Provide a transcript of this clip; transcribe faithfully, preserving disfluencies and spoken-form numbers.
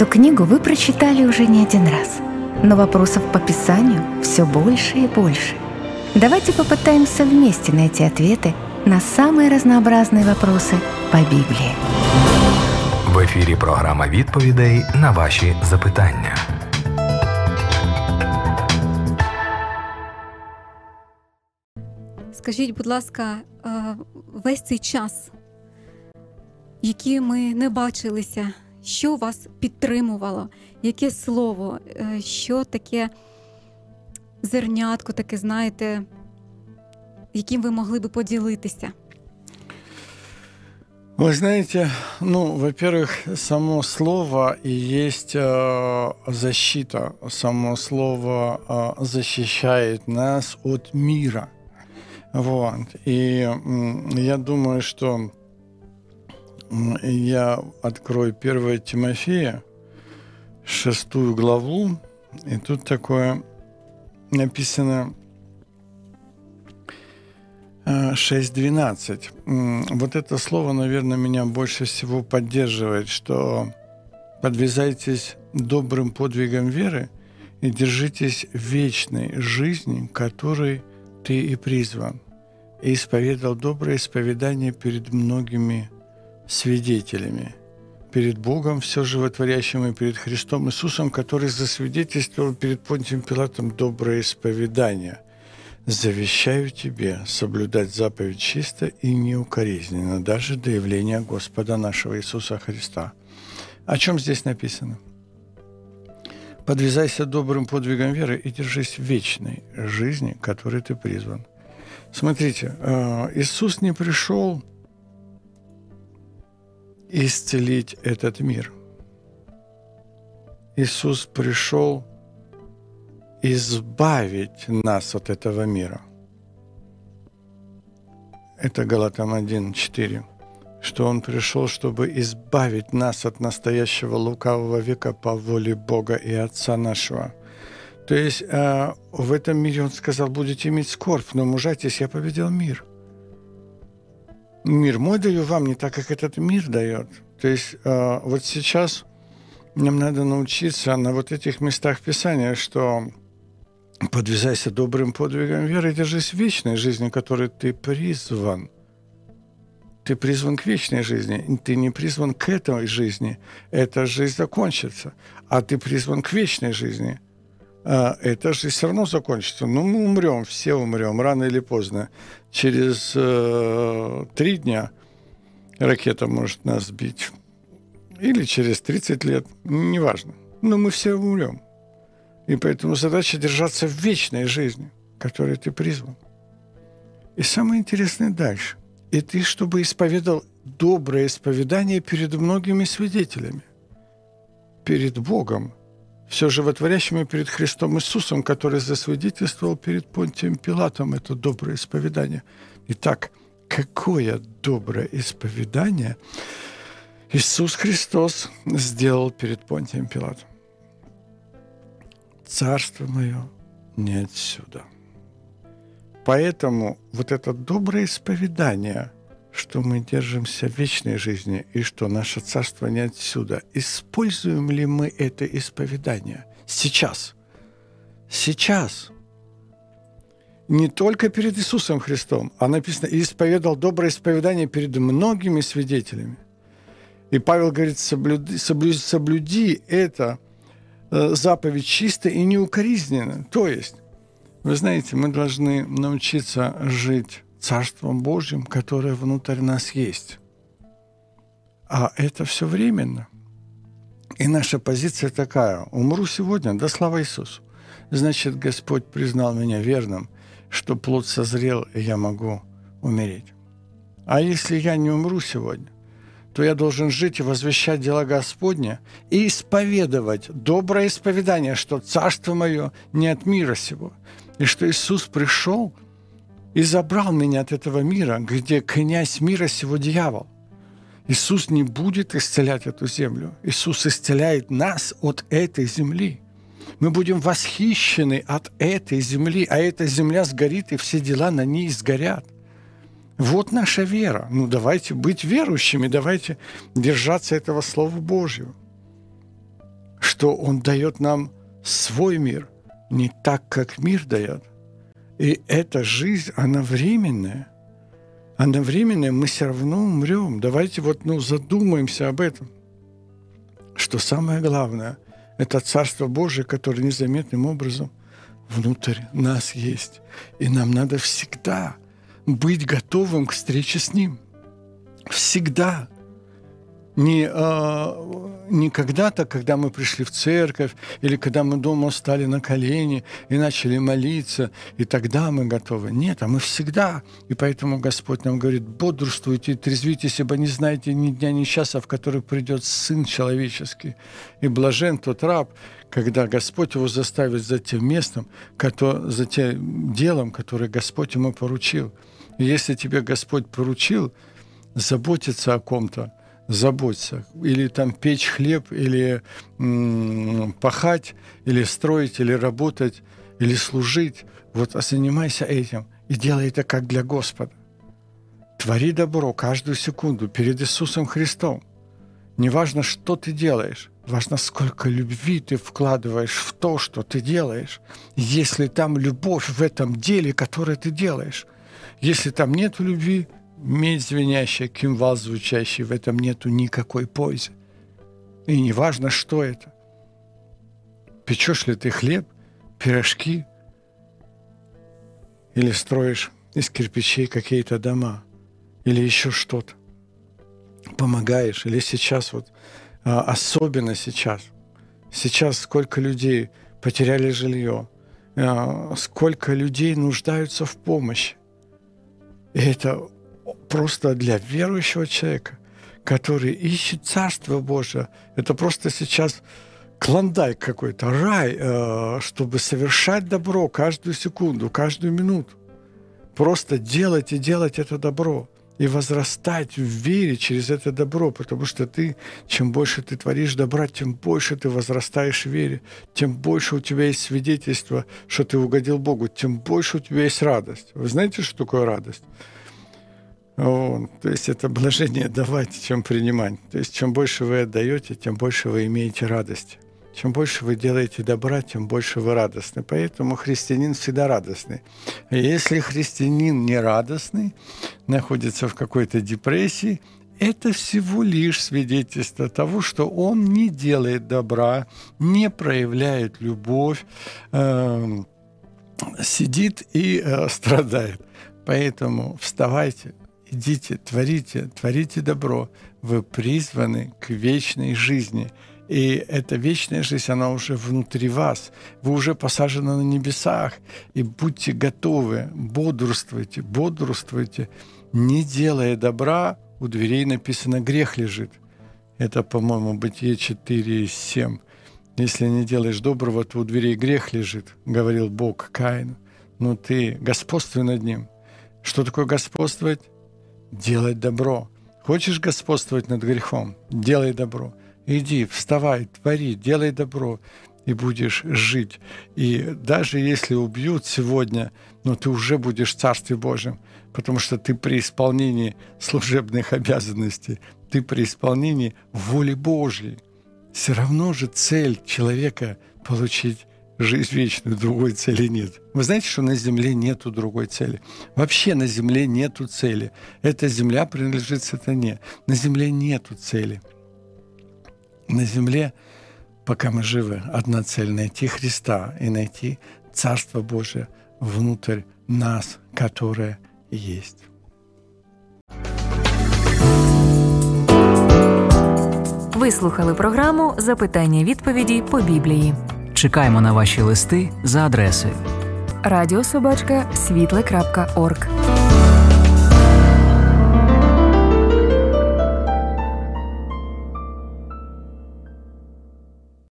Эту книгу вы прочитали уже не один раз, но вопросов по Писанию все больше и больше. Давайте попытаемся вместе найти ответы на самые разнообразные вопросы по Біблії. В ефірі програма відповідей на ваші запитання. Скажіть, будь ласка, весь цей час, який ми не бачилися, що вас підтримувало? Яке слово, що таке зернятко, таке, знаєте, яким ви могли би поділитися? Вы знаете, ну, во-первых, само слово и есть э, защита. Само слово э, защищает нас от мира. Вот. И э, я думаю, что э, я открою первое Тимофея, шестую главу, и тут такое написано шесть двенадцать. Вот это слово, наверное, меня больше всего поддерживает, что подвязайтесь добрым подвигом веры и держитесь вечной жизни, которой ты и призван, и исповедал доброе исповедание перед многими свидетелями, перед Богом, все животворящим, и перед Христом Иисусом, который засвидетельствовал перед Понтием Пилатом доброе исповедание. Завещаю тебе соблюдать заповедь чисто и неукоризненно, даже до явления Господа нашего Иисуса Христа. О чем здесь написано? Подвязайся добрым подвигом веры и держись вечной жизни, которой ты призван. Смотрите, Иисус не пришел исцелить этот мир. Иисус пришел избавить нас от этого мира. Это Галатам один четыре. Что Он пришел, чтобы избавить нас от настоящего лукавого века по воле Бога и Отца нашего. То есть э, в этом мире Он сказал, будете иметь скорбь, но мужайтесь, я победил мир. Мир мой даю вам, не так, как этот мир дает. То есть э, вот сейчас нам надо научиться на вот этих местах Писания, что подвязайся добрым подвигом веры и держись вечной жизни, которой ты призван. Ты призван к вечной жизни. Ты не призван к этой жизни. Эта жизнь закончится. А ты призван к вечной жизни. А эта жизнь все равно закончится. Ну, мы умрем, все умрем, рано или поздно. Через э, три дня ракета может нас сбить. Или через тридцать лет. Неважно. Но мы все умрем. И поэтому задача держаться в вечной жизни, которой ты призван. И самое интересное дальше. И ты, чтобы исповедал доброе исповедание перед многими свидетелями. Перед Богом, все животворящим, и перед Христом Иисусом, который засвидетельствовал перед Понтием Пилатом это доброе исповедание. Итак, какое доброе исповедание Иисус Христос сделал перед Понтием Пилатом? Царство мое не отсюда. Поэтому вот это доброе исповедание, что мы держимся в вечной жизни и что наше царство не отсюда, используем ли мы это исповедание сейчас? Сейчас. Не только перед Иисусом Христом, а написано, и исповедал доброе исповедание перед многими свидетелями. И Павел говорит, соблюди, соблюди, соблюди это заповедь чисто и неукоризненно. То есть, вы знаете, мы должны научиться жить Царством Божьим, которое внутрь нас есть. А это все временно. И наша позиция такая. Умру сегодня, да слава Иисусу. Значит, Господь признал меня верным, что плод созрел, и я могу умереть. А если я не умру сегодня, то я должен жить и возвещать дела Господня и исповедовать доброе исповедание, что царство мое не от мира сего, и что Иисус пришел и забрал меня от этого мира, где князь мира сего дьявол. Иисус не будет исцелять эту землю. Иисус исцеляет нас от этой земли. Мы будем восхищены от этой земли, а эта земля сгорит, и все дела на ней сгорят. Вот наша вера. Ну, давайте быть верующими, давайте держаться этого Слова Божьего. что Он дает нам свой мир, не так, как мир дает. И эта жизнь, она временная. Она временная, мы все равно умрем. Давайте вот, ну, задумаемся об этом. Что самое главное – это Царство Божие, которое незаметным образом внутрь нас есть. И нам надо всегда быть готовым к встрече с Ним. Всегда. Не, а, не когда-то, когда мы пришли в церковь, или когда мы дома встали на колени и начали молиться, и тогда мы готовы. Нет, а мы всегда. И поэтому Господь нам говорит: бодрствуйте, трезвитесь, ибо не знаете ни дня, ни часа, в который придет Сын Человеческий. И блажен тот раб, когда Господь его заставит за тем местом, за тем делом, которое Господь ему поручил. И если тебе Господь поручил заботиться о ком-то, заботься. Или там печь хлеб, или м- пахать, или строить, или работать, или служить. Вот, а занимайся этим и делай это как для Господа. Твори добро каждую секунду перед Иисусом Христом. Неважно, что ты делаешь, важно, сколько любви ты вкладываешь в то, что ты делаешь. Если там любовь в этом деле, которое ты делаешь. Если там нет любви, медь звенящая, кимвал звучащий, в этом нету никакой пользы. И не важно, что это. Печешь ли ты хлеб, пирожки, или строишь из кирпичей какие-то дома, или еще что-то. Помогаешь, или сейчас вот, особенно сейчас, сейчас сколько людей потеряли жилье, сколько людей нуждаются в помощи. И это просто для верующего человека, который ищет Царство Божие. Это просто сейчас клондайк какой-то, рай, чтобы совершать добро каждую секунду, каждую минуту. Просто делать и делать это добро. И возрастать в вере через это добро, потому что ты, чем больше ты творишь добра, тем больше ты возрастаешь в вере, тем больше у тебя есть свидетельство, что ты угодил Богу, тем больше у тебя есть радость. Вы знаете, что такое радость? Вот. То есть это блажение давать, чем принимать. То есть чем больше вы отдаете, тем больше вы имеете радости. Чем больше вы делаете добра, тем больше вы радостны. Поэтому христианин всегда радостный. А если христианин не радостный, находится в какой-то депрессии, это всего лишь свидетельство того, что он не делает добра, не проявляет любовь, э, сидит и э, страдает. Поэтому вставайте, идите, творите, творите добро. Вы призваны к вечной жизни. И эта вечная жизнь, она уже внутри вас. Вы уже посажены на небесах. И будьте готовы, бодрствуйте, бодрствуйте. Не делая добра, у дверей написано «грех лежит». Это, по-моему, Бытие четыре семь. Если не делаешь доброго, то у дверей грех лежит, говорил Бог Каину. Но ты господствуй над ним. Что такое господствовать? Делать добро. Хочешь господствовать над грехом? Делай добро. Иди, вставай, твори, делай добро, и будешь жить. И даже если убьют сегодня, но ты уже будешь в Царстве Божьем, потому что ты при исполнении служебных обязанностей, ты при исполнении воли Божьей. Все равно же цель человека — получить жизнь вечную, другой цели нет. Вы знаете, что на земле нету другой цели? Вообще на земле нету цели. Эта земля принадлежит сатане. На земле нету цели. На земле, пока мы живы, одна цель — найти Христа и найти Царство Божие внутрь нас, которое есть. Ви слухали програму «Запитання-відповіді по Біблії». Чекаємо на ваші листи за адресою радіособачка світле крапка орг.